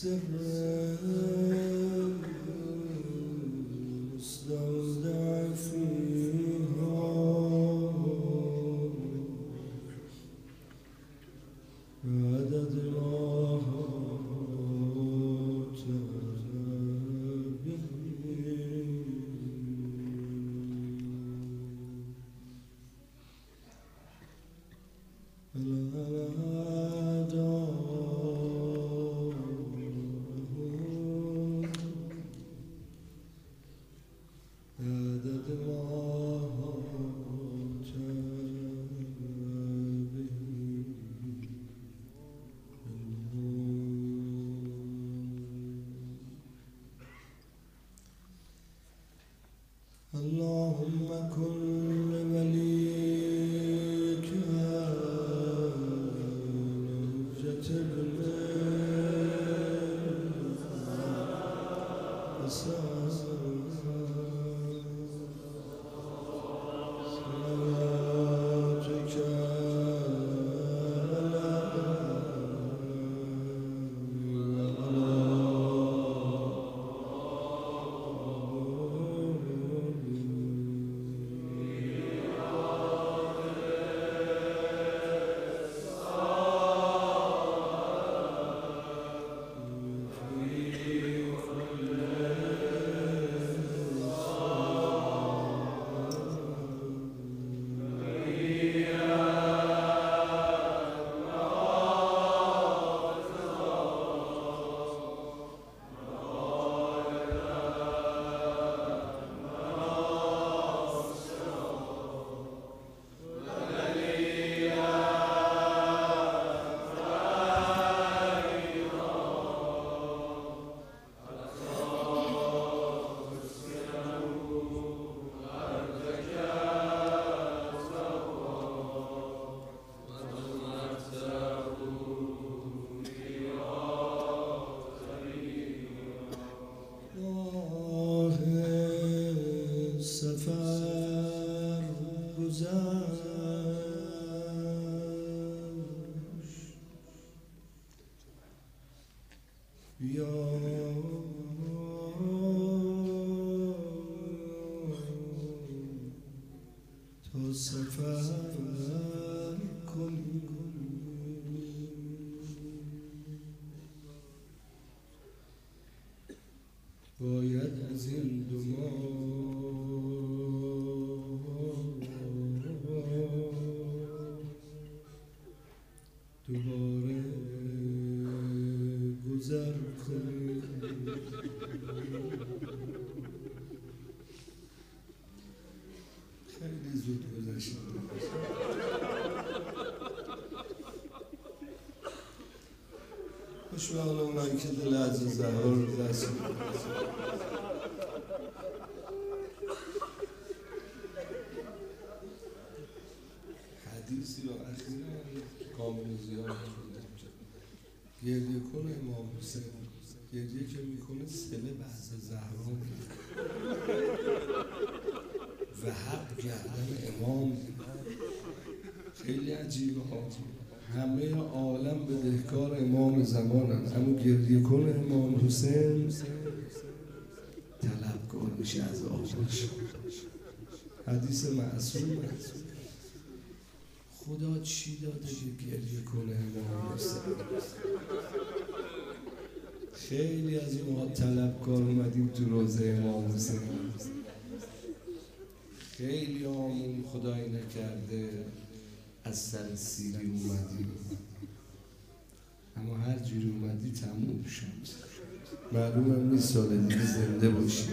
سر استودع فيها عدد ما اللهم كن لوليك حجة ابن یا تا سفر کنی باید از این دو دوباره گذر کنی. خیلی زود گذشت. خوشبخت اونایی که دل عزیز زهرا رو دست حدیثی رو اخیراً کامل زیاد گریه کنه امام حسین، گریه که میکنه سله بعض زهرا و حق گردن امام. خیلی عجیبه ها، همه عالم بدهکار امام زمانن، اما گریه کنه امام حسین طلبکار میشه از آبش. حدیث معصوم خدا چی داده که گریه کنه امام حسین؟ خیلی از ما طلبکار اومدیم تو روضه امام حسین، خیلی آمون خدایی نکرده از سر سیری اومدیم، اما هر جوری اومدی تموم شد. معلومم نیست سال دیگه زنده باشی.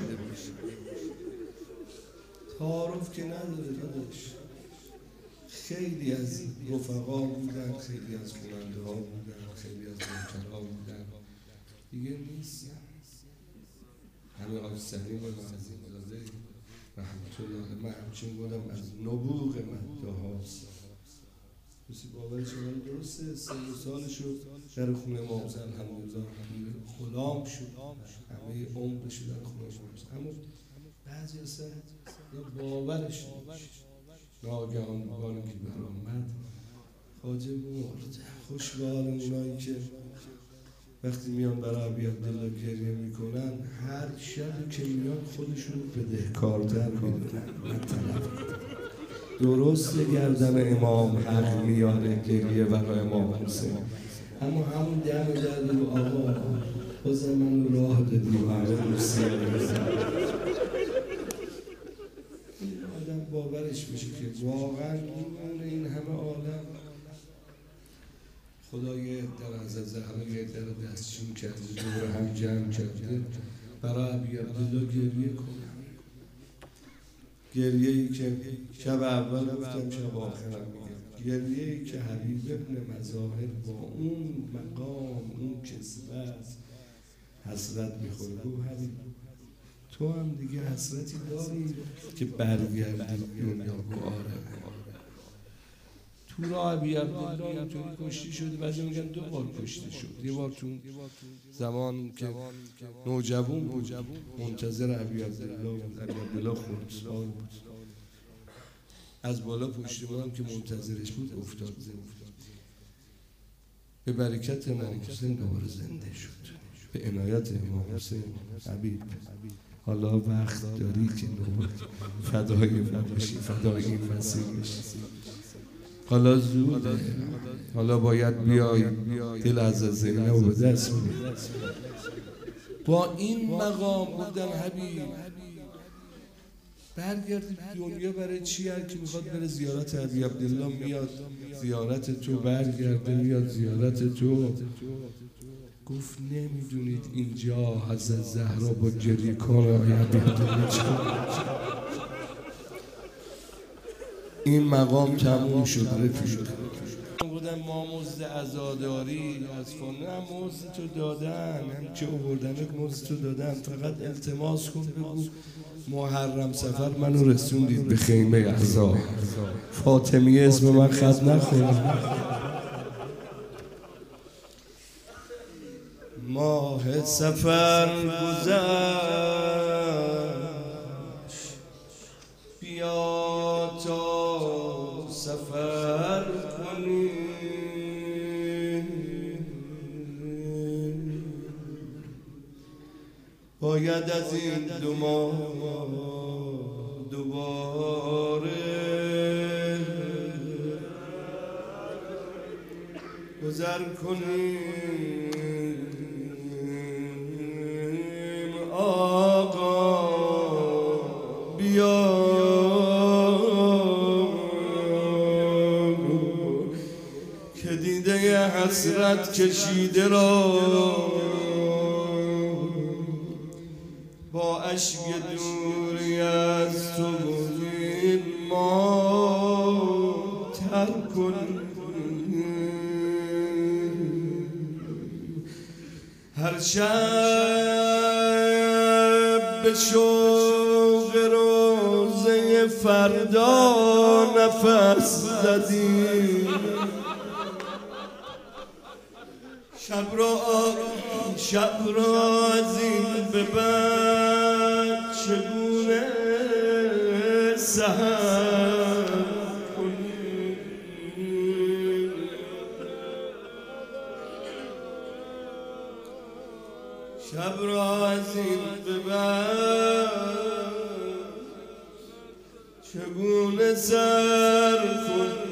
تعارف که نداره داداش. خیلی از رفقا بودن، خیلی از خواننده ها بودن، خیلی از منکرها بودن، دیگه نیست. همه آج سلیم معظم‌زاده رحمت الله، من همچین بودم از نبوغ مده هاست. کسی باورش من درسته، 3 سالشو در خونه امام حسین الحمدلله غلام شد، همه عمرش در خونه امام حسین، اما بعضی اصلا باورش نمیشه. ناگهان بانی که برآمد خواجه مرد. خوش به حال اونایی که وقتی میان برای ابی عبدالله گریه میکنن هر شب که میان خودشون بدهکارتر میدونن. من طلب درست گردن امام حق میاره گریه برای امام حسین، اما همون دم در رو آقا بازم من راه دادی و همه این آدم باورش میشه که واقعا این همه عالم خدای در حضرت زهرا یه در دستشون کرده، دور هم جمع کرده برای ابی عبدالله گریه کنم. گریه‌ای که شب اول گفتم شب آخرم میگم، گریه‌ای که حبیب ابن مظاهر با اون مقام اون کسوت حسرت میخوره. گفت حبیب تو هم دیگه حسرتی داری که برگردی دنیا؟ آره. تو را ابی عبدالله اینطوری کشتی شده، بعضی میگن 2 بار کشتی شد. یه بار تو زمان که نوجوان بود منتظر ابی عبدالله خردسال بود، از بالا پشتیبان که منتظرش بود افتاد زمین. به برکت امام حسین دوباره زنده شد، به عنایت امام حسین. حبیب حالا وقت داری که فدای من بشی، فدای این مسیح بشی. حالا زوده، حالا باید بیای دل از زینب رو به دست کنی. با این مقام گفتن حبیب برگردی دنیا برای چی؟ هر کی میخواد بره زیارت ابی عبدالله میاد زیارت تو، برگرده میاد زیارت تو. گفت نمیدونید اینجا حضرت زهرا با گریه کنه ابی عبدالله این مقام تموم شد. رفیق بودن ما مزد عزاداری از فانه هم مزد تو دادن، هم که آوردنت مزد تو دادن، فقط التماس کن بگو محرم سفر منو رسوندید به خیمه عزا، فاطمیه اسم من خط نخورد. ماه سفر گذشت بیا تا سفر کنیم، باید از این 2 ماه دوباره گذر کنیم. آقا بیا که دیده حسرت کشیده را با اشک دوری از تو بودیم ما تر کنیم. هر شب به شوق روزه فردا نفس زدیم، شب را از این به بعد چگونه سحر کنیم. شب را از این به بعد چگونه سر کنیم.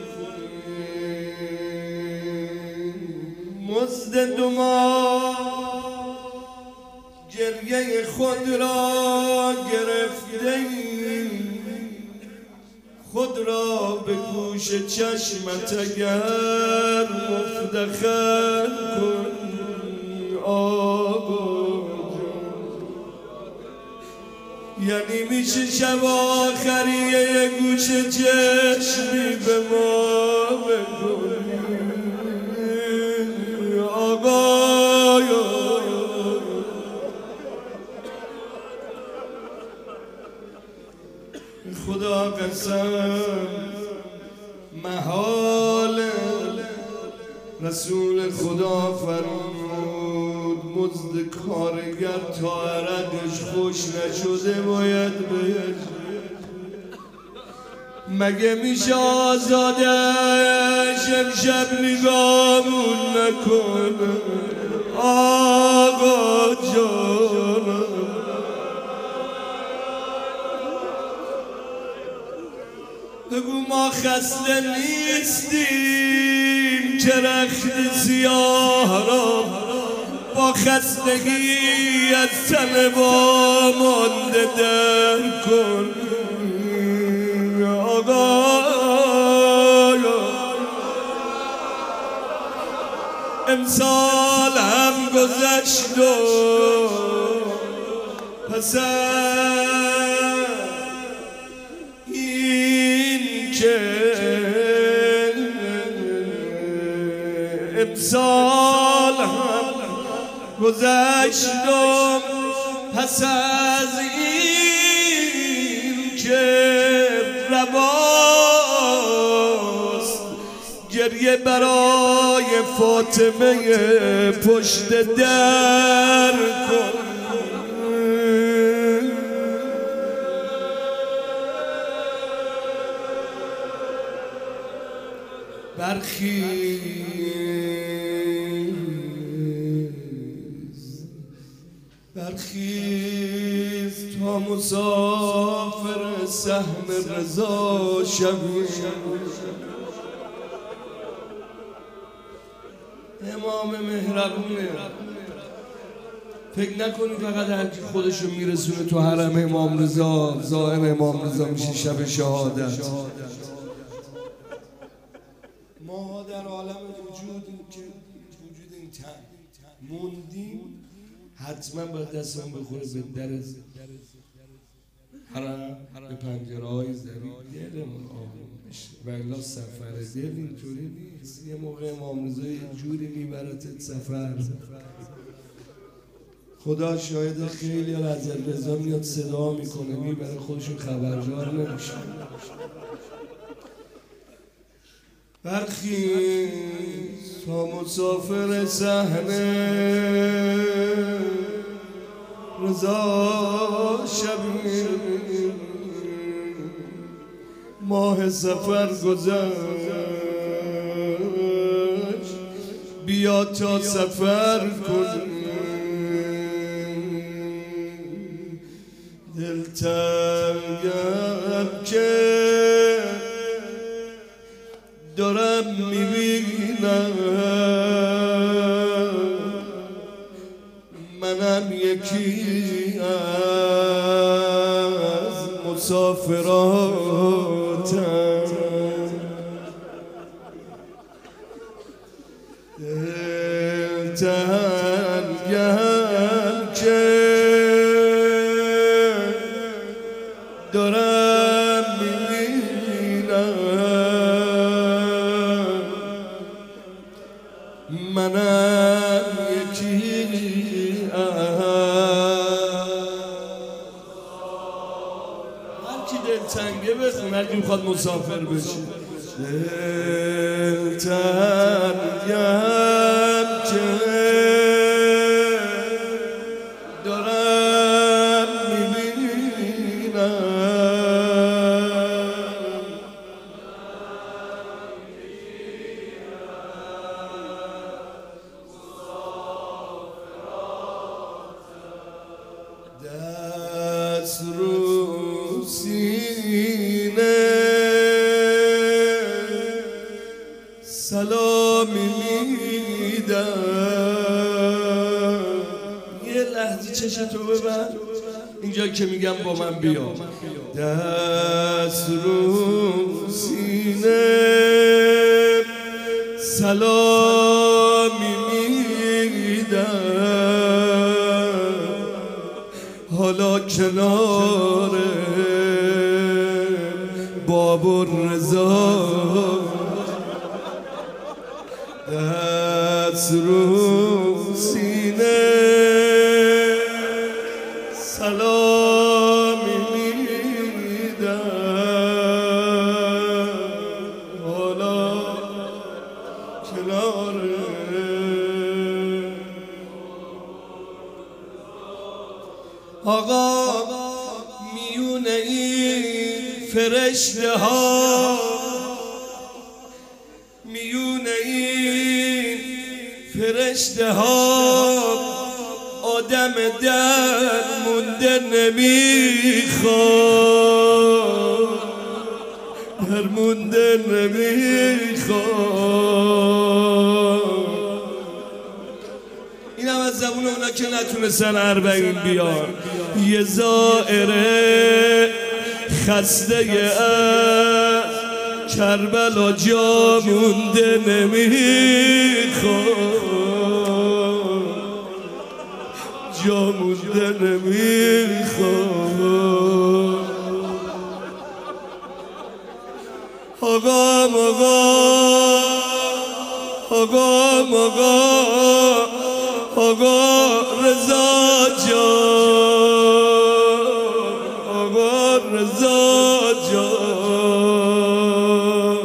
مزد 2 ماه گریه خود را گرفتیم، خود را به گوش چشمت اگر مفتخر کن. یعنی میشه شب آخری یه گوش چشمی به ما بکنی آقایا. خدا قسم محال رسول خدا فرمود مزد کارگر تا عرقش خوش نشده باید بهش. مگه میشه آزادش امشب نگامون نکنه آقا جان بگو ما خسته نیستیم که رخت سیاه را با خستگی از تن با مانده در کن آقا امسال هم گذشت و پس این که امسال هم گذشت و پس از این که رواست گریه برای فاطمه پشت در کن برخیز تا مسافر سهم رضا شوی امام مهربونه فکر نکنی فقط هر کی خودشو میرسونه تو حرم امام رضا زائر امام رضا میشه شب شهادت ما در عالم وجودیم که وجود این تن موندیم حتما باید دستمون بخوره به در حرم به پنجره های زمین دلمون آروم بشه و الا سفر دل اینطوری نیست یه موقع امام رضا یه جوری میبرتت سفر خدا شاید خیلی از رضا میاد صدا میکنه میبره خودشون خبرجار نمیشه برخیز تا مسافر صحنه رضا شبی ماه سفر گذشت بیا تا سفر کن دلتنگم که دارم میبینم منم یکی از مسافراتم دلتنگم که دارم میبینم منم یکی هر کی دلتنگه بخون هر کی میخواد مسافر بشه دلتنگم که دارم میبینم دست رو سینه سلامی میدم یه لحظه چشتو ببر اینجا که میگم با من بیا دست رو سینه سلامی میدم حالا کنار باب الرضا دست رو سینه سلامی میدم حالا کنار آقا میون این فرشته ها میون این فرشته اشتهام آدم در مونده نمیخواد، در مونده نمیخواد. اینم از زبون اونا که نتونستن 40 بیان. یه زائره خسته از کربلا جا مونده نمیخواد، جا مونده نمیخواد. آقا رضا جان، آقا رضا جان،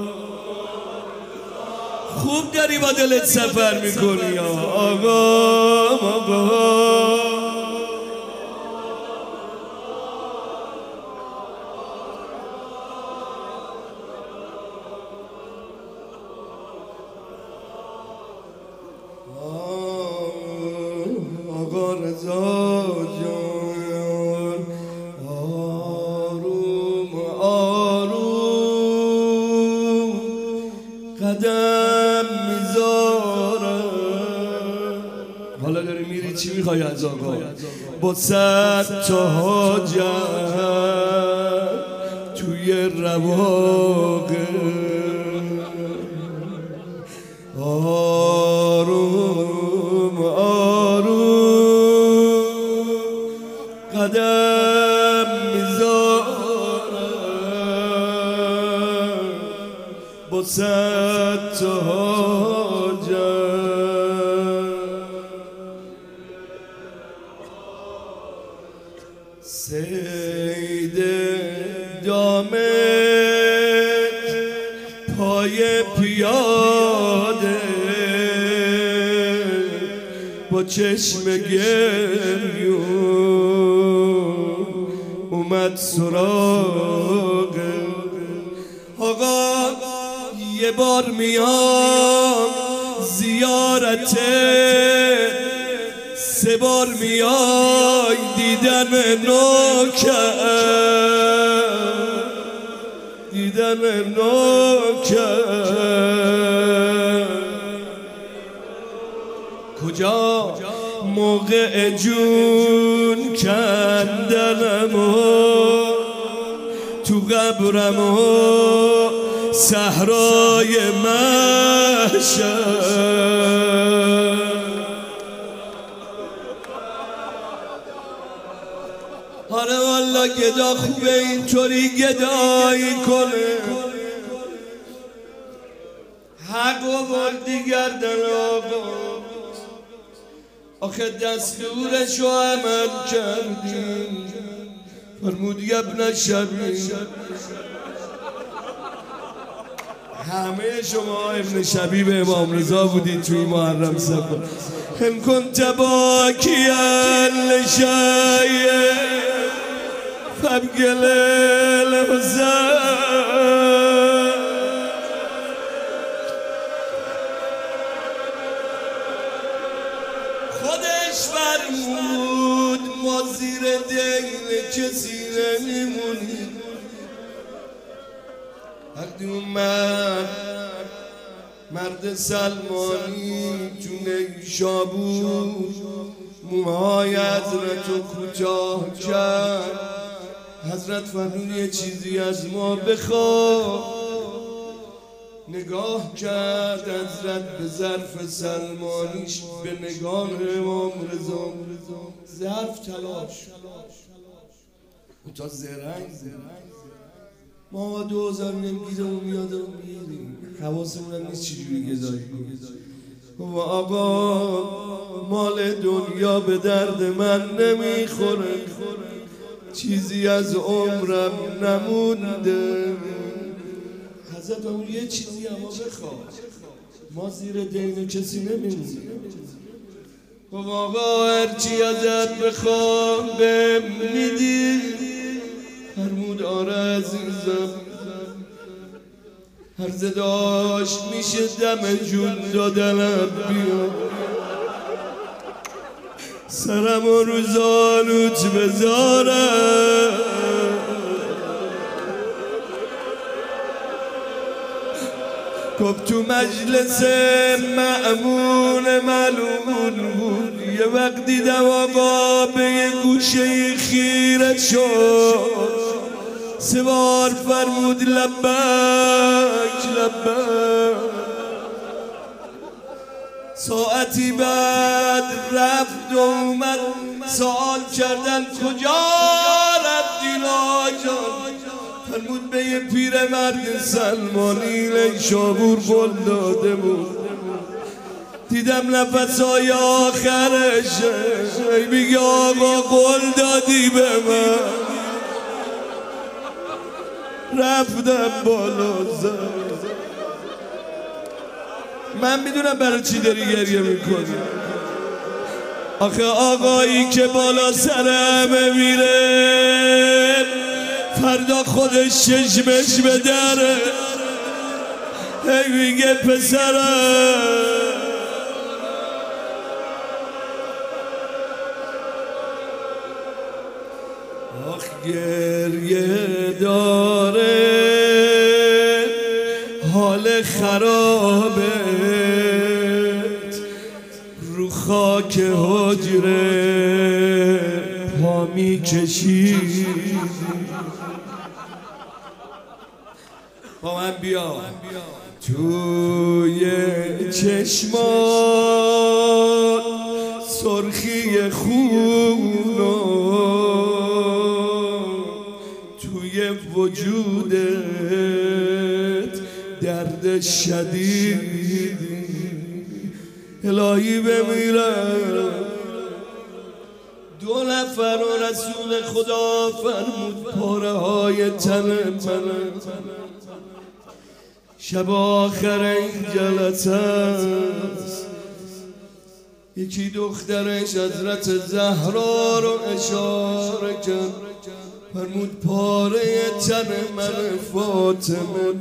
خوب داری با دلت سفر میکنی آقا. آقا رضا جان، آروم آروم قدم میذارم. حالا داری میری چی میخوای از آقا؟ با 100 تا حاجت توی رواقه، آروم آروم قدم میذارم، با 100 تا حاجت. سید دامت پای پیاده با چشم گریون اومد سراغ آقا. یه بار میام زیارته، 3 بار میای دیدن نوکر، دیدن نوکر. کجا موقع جون کندنمو تو قبرمو صحرای محشر. آره والا گدا خوبه اینطوری گدایی کنه، حق و بردی گردن آقا. آخه دستورشو عمل کردی، فرمود ابن شبیب. همه شما ابن شبیب امام رضا بودید توی محرم سفر. ان کنت باکیا لشیء فابگل الحزن. خودش فرمود ما زیر دین کسی نمیمونیم. وقتی اومد مرد سلمانی تو نیشابور موهای حضرتو کوتاه کرد. حضرت فرمود یه چیزی از ما بخواه. نگاه کرد حضرت به ظرف سلمانیش، به نگاه امام رضا. ظرف تلاش تا زرنگ ما 2000 نمیگیره و میاد و میریم، حواسمون هم نیست چجوری گذاری کنیم. و آقا مال دنیا به درد من نمیخوره، چیزی از عمرم نمونده. حضرت اون یه چیزی اما بخواد، ما زیر دین کسی نمیمونیم. و آقا هرچی ازت بخوام بهم میدی. فرمود آره عزیزم. هر داشت میشه دم جون دادنم بیا سرم رو زانوت بذارم گفت تو مجلس مأمون ملعون بود یه وقت دیدم آقا به یه گوشه خیره شد سوار فرمود لبک لبک ساعتی بعد رفت و اومد سوال کردن کجا رفتی لاجان فرمود به یه پیرمرد سلمانی شابور قول داده بود دیدم نفسای آخرش میگه آقا قول دادی به من رفتم بالا من میدونم برای چی داری گریه میکنی آخه آقایی که بالا سرمه میره فردا خودش چشمش به دره هی میگه پسرم آخ گریه داره حال خرابه رو خاک حجره پا میکشی با من بیا توی چشمات سرخی خون توی وجودت درد شدید الهی بمیرم دو نفر و رسول خدا فرمود پاره های تن من شب آخر این جلسه است یکی دخترش حضرت زهرا رو اشاره کرد فرمود پاره تن من فاطمه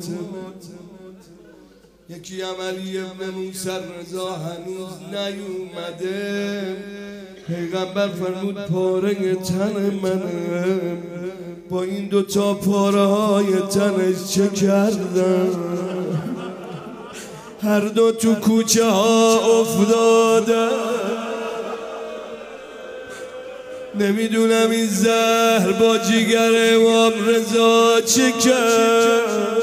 یکی علی ابن موسی رضا هنوز نیومده پیغمبر فرمود پاره تن منه با این دوتا پاره های تنش چه کردن هر دو تو کوچه ها افتاده نمیدونم این زهر با جیگر امام رضا چه کرد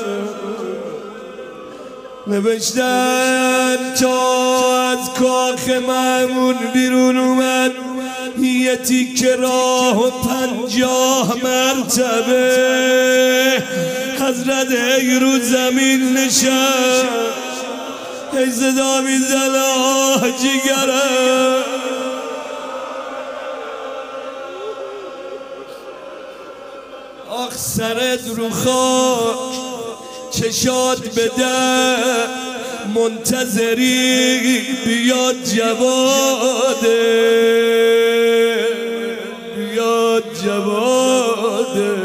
نوشتن تا از کاخ مأمون بیرون اومد یه تیکه راه و 50 مرتبه حضرت ای رو زمین نشست ای صدا میزنه آه جیگرم آخ سرت رو خاک چشات بده منتظری بیاد جواده بیاد جواده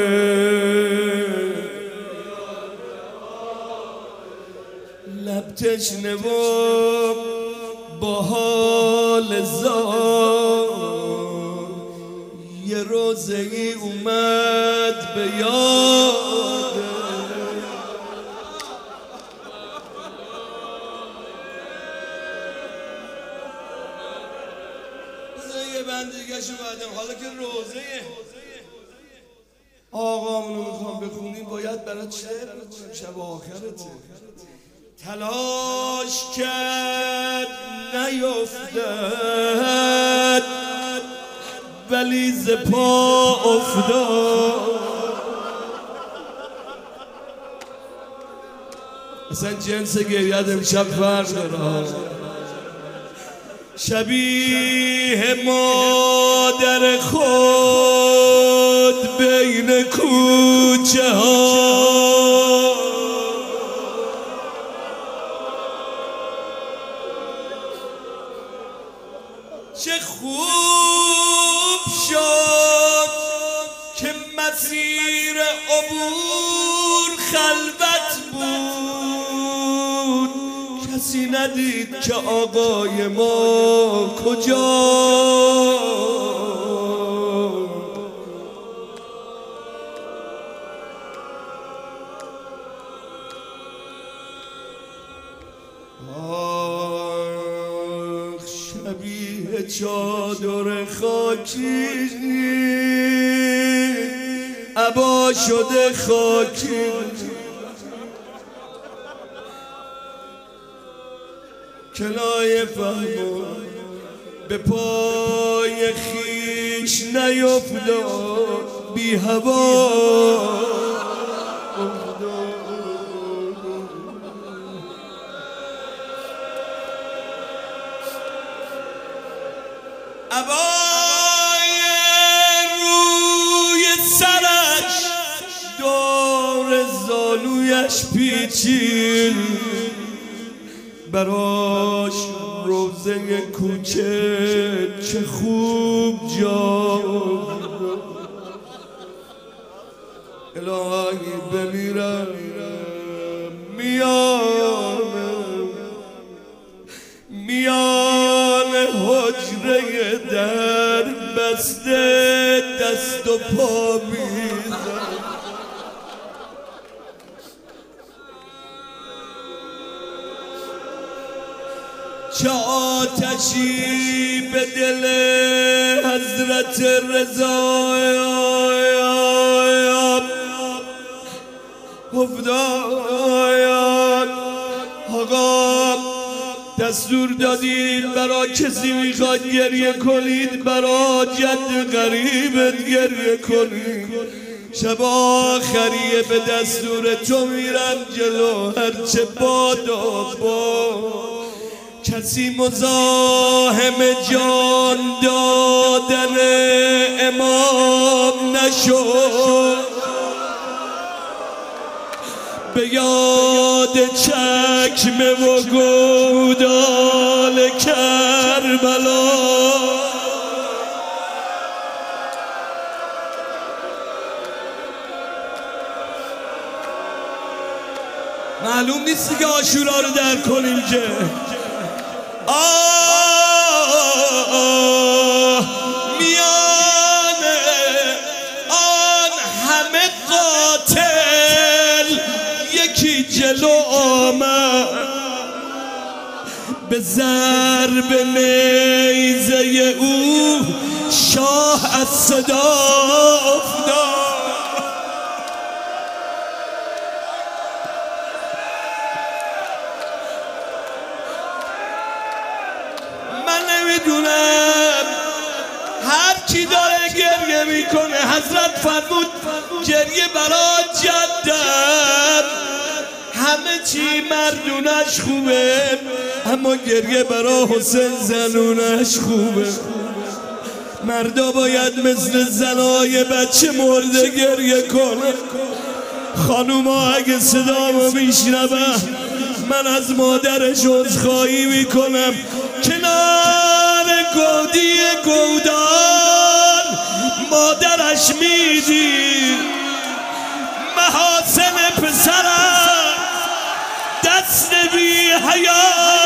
لب تشنه و با حال زار یه روزه ای اومد به یاد یه بند دیگه شو بعدم حالا که روزه آقامونو میخوام بخونیم باید برای شعر بخونم شب آخرته تلاش کرد نیفتد ولی ز پا افتاد اصلا جنس گریت امشب فرق داره شبیه مادر خود بین کوچه ها چه خوب شد که مسیر عبور خلوت بود کسی ندید که آقای ما کجا. شبیه چادر خاکی عبا شده خاکی، کلای فهمو به پای خیش نیفتاد، بی هوا عبای روی سرش دور زانویش پیچید، براش روزه کوچه چه خوب جا. الهی بمیرم میان حجره در بسته دست و پا میزن. چه آتشی به دل حضرت رضا افتاد. آقا دستور دادید برا کسی میخواد گریه کنید، برا جد غریبت گریه کنید. شب آخریه به دستور تو میرم جلو، هرچه بادا کسی مزاحم جان دادن امام نشد. به یاد چکمه و گودال کربلا معلوم نیست که عاشورا رو در کنیم که میان آن همه قاتل یکی جلو آمد، به ضرب نیزه او شاه از صدا افتاد. نمیدونم هر کی داره گریه میکنه، حضرت فرمود گریه برا جدم همه چی مردونش خوبه، اما گریه برا حسین زنونش خوبه. مردا باید مثل زنای بچه مرده گریه کنه. خانوما اگه صدامو میشنوه من از مادرش عذرخواهی میکنم. کنار گودی گودان مادرش میدید محاسن پسرم دست بی حیا.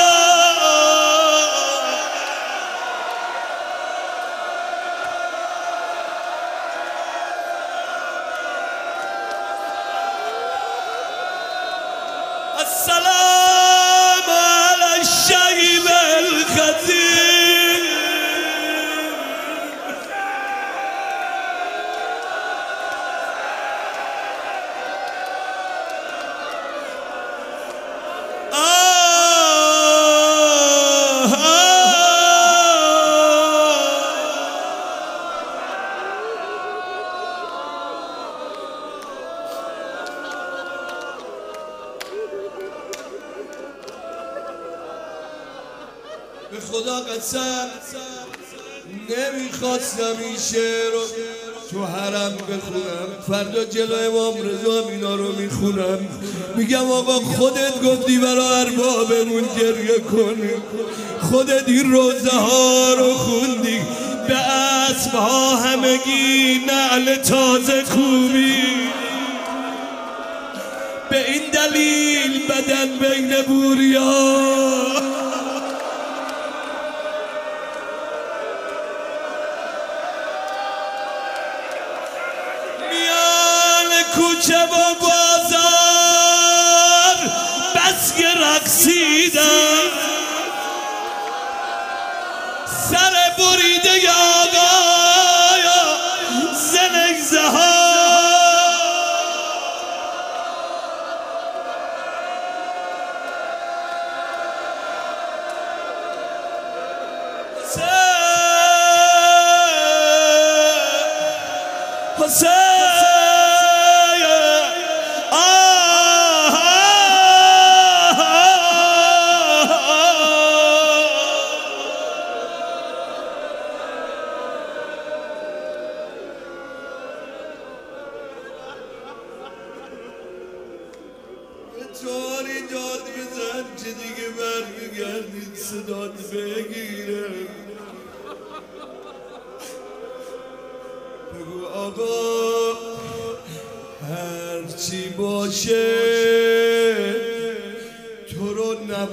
السلام علی الشیب الخطیر. به خدا قسم نمیخواستم این شعر رو تو حرم بخونم، فردا جلو امام رضا اینا رو میخونم. میگم آقا خودت گفتی برای اربابمون گریه کنی، خودت این روزه ها رو خوندی، به اسب ها همگی نعل تازه کوبی، به به این دلیل بدن بین بوریا میان کوچه و بازار بس که رقصیدم سر بریده آقایا زنگزه ها طوری داد بزن که دیگه برمیگردید صدات بگیره بگو آقا هرچی باشه تو رو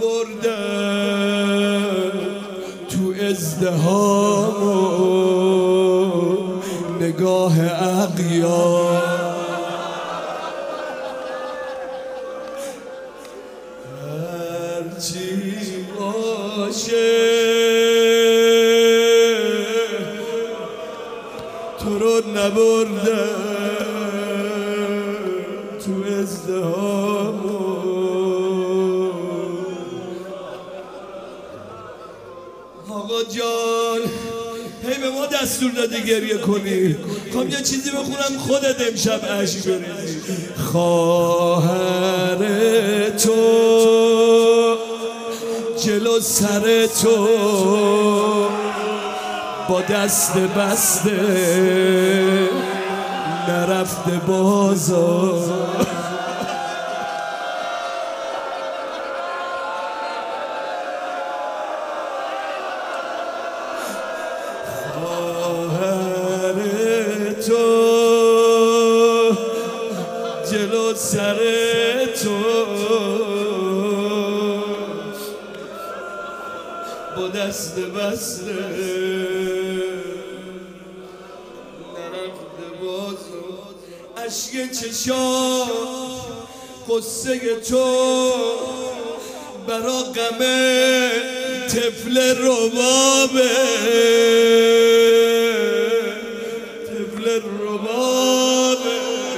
نبردم تو ازدهام و نگاه اغیار هرچی باشه تو رو نبردم تو ازدهام آقا جان هی به ما دستور دادی گریه کنی خواهم یه چیزی بخونم خودت امشب اشک بریزی خواهر تو جلو سر تو با دست بسته نرفته بازار خواهر تو جلو سر تو با دست بسته نرفته بازار اشک چشام قصه تو برا غم طفل ربابه طفل ربابه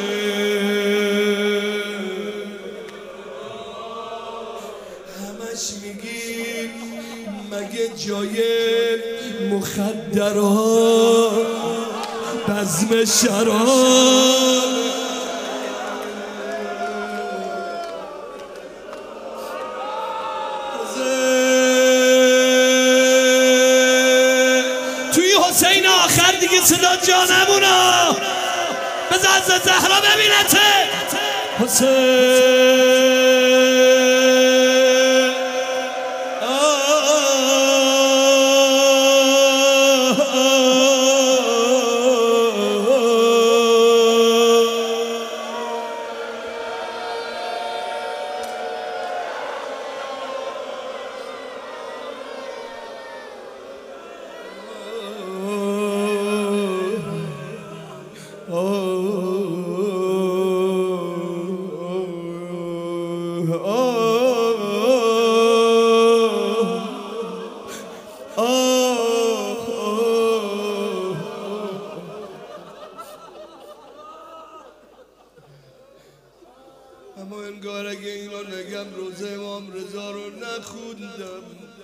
همش میگی مگه جای مخدرات بزم شراب توی حسین آخر دیگه صدا جا نمونا بذار از زهرا ببینته حسین اما انگار اگه اینو نگم روزه امام رضا رو نخوندم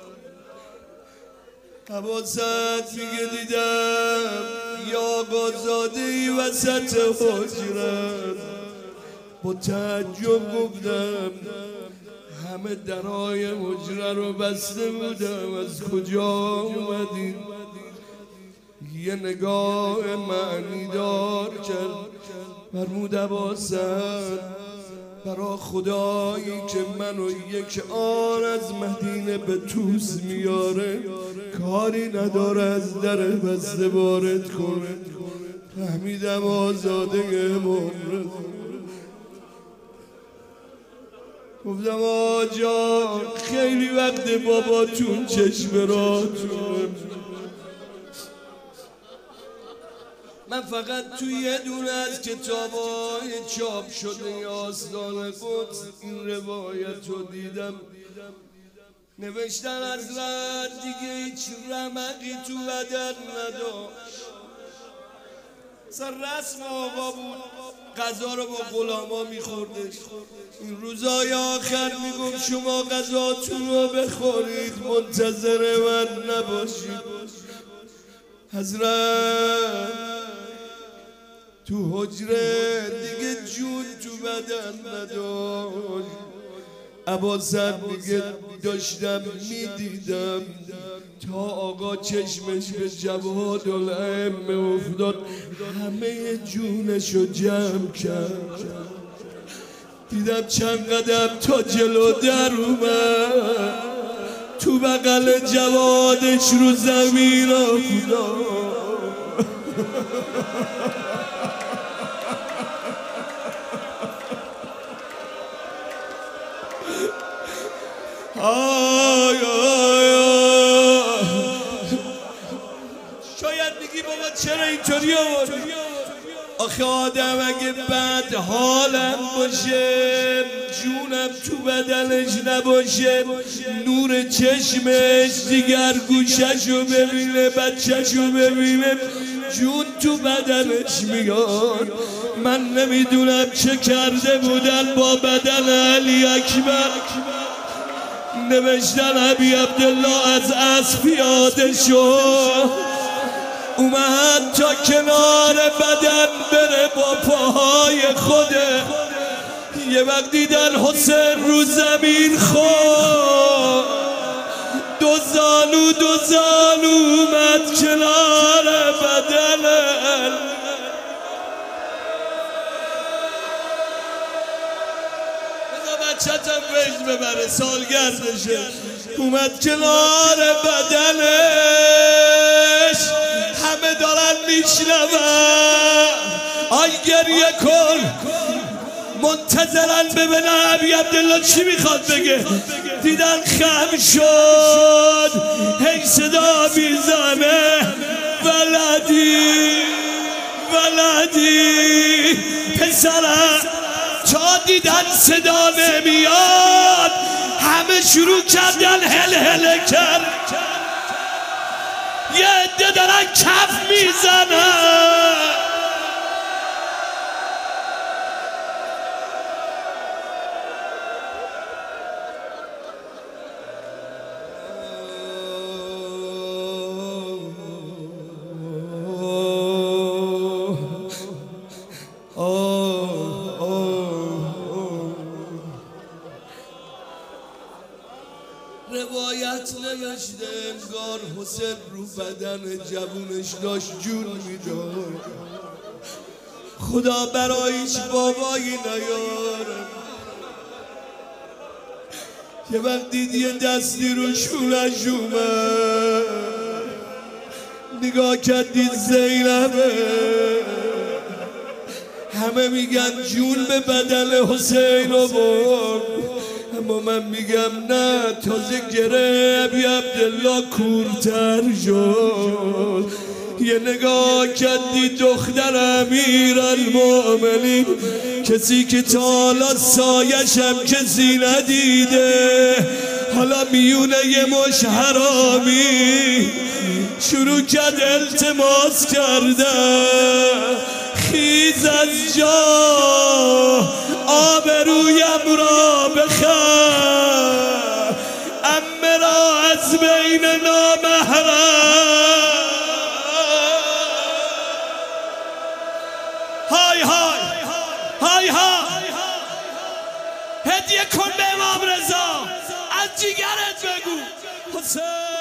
حواست میگه دیدم یا آقازاده ای وسط حجرت با تعجب گفتم همه درهای حجره رو بسته بودم از کجا اومدین یه نگاه معنی دار کرد فرمود عباست برا خدایی که منو یک آن از مدینه به توس میاره کاری نداره از در بسته وارد کنه فهمیدم آزاده امام رضا گفتم آجا خیلی وقت باباتون چشم راتون، من فقط توی یه دونه از کتابای چاپ شده آستان قدس این روایت رو دیدم. نوشتن حضرت دیگه هیچ رمقی تو بدن نداشت، سر رسم آقا بود، غذا رو با غلاما میخوردش. این روزای آخر میگم شما غذاتون رو بخورید، منتظر من نباشید. حضرت تو حجره دیگه جون تو بدن نداشت. عباسم میگه داشتم میدیدم تا آقا چشمش به جوادالائمه افتاد، همه جونشو جمع کرد. دیدم چند قدم تا جلو در اومد، تو بغل جوادش رو زمین افتاد. شاید میگی بابا چرا اینطوری آوردی؟ آخه آدم اگه بد حالم باشه، جونم تو بدنش نباشه، نور چشمش دیگر گوششو ببینه، بچهشو ببینه، جون تو بدنش میاد. من نمیدونم چه کرده بودن با بدن علی اکبر. نوشتن ابی عبدالله از اسب پیاده شد، اومد تا کنار بدن بره با پاهای خوده. یه وقت دیدن حسین رو زمین خود، دو زانو اومد کنار بدن. بچه‌تم وجد ببره سالگردشه، اومد کنار بدنش. همه دارن میشنون، آی گریه کن، منتظرن ببینن ابی عبدالله چی میخواد بگه. دیدن خم شد، هی صدا میزنه ولدی پسرم. تا دیدن صدا نمیاد، همه شروع کردن هل کرد. یه عده دارن کف میزنن. روایت نوشته انگار حسین رو بدن جوونش داشت جون میداد. خدا برایش بابایی نیاره. یه وقت دید یه دستی رو شونش اومد، نگاه کرد دید زینبه. همه میگن جون به بدن حسین رو برد، اما من میگم نه، تازه گره ابی عبدالله کورتر شد. یه نگاه کردی دختر امیرالمؤمنین، کسی که تا حالا سایشم کسی ندیده، حالا میونه یه مش حرامی شروع کرد التماس کردن. خیز از جا آبرویم را بخر، عمه را از بین نامحرم. های هدیه کن به امام رضا، از جیگرت بگو حسین.